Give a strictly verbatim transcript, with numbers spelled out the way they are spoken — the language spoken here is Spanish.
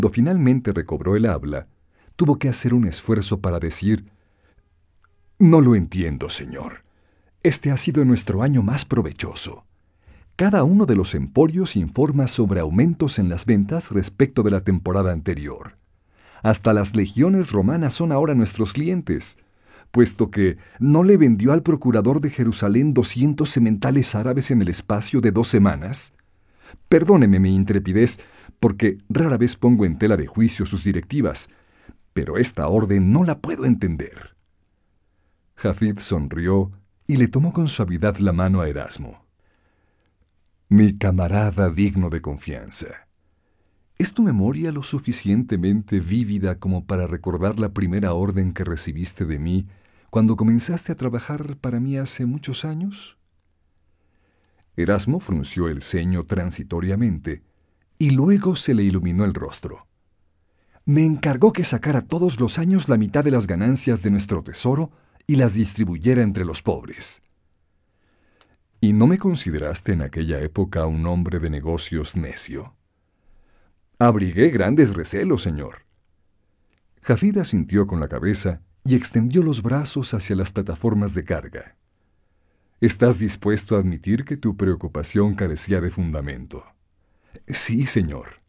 Cuando finalmente recobró el habla, tuvo que hacer un esfuerzo para decir: «No lo entiendo, señor. Este ha sido nuestro año más provechoso. Cada uno de los emporios informa sobre aumentos en las ventas respecto de la temporada anterior. Hasta las legiones romanas son ahora nuestros clientes, puesto que no le vendió al procurador de Jerusalén doscientos sementales árabes en el espacio de dos semanas. Perdóneme mi intrepidez, porque rara vez pongo en tela de juicio sus directivas, pero esta orden no la puedo entender». Jafid sonrió y le tomó con suavidad la mano a Erasmo. «Mi camarada digno de confianza, ¿es tu memoria lo suficientemente vívida como para recordar la primera orden que recibiste de mí cuando comenzaste a trabajar para mí hace muchos años?» Erasmo frunció el ceño transitoriamente y luego se le iluminó el rostro. «Me encargó que sacara todos los años la mitad de las ganancias de nuestro tesoro y las distribuyera entre los pobres». «¿Y no me consideraste en aquella época un hombre de negocios necio?» «Abrigué grandes recelos, señor». Jafid asintió con la cabeza y extendió los brazos hacia las plataformas de carga. «¿Estás dispuesto a admitir que tu preocupación carecía de fundamento?» «Sí, señor».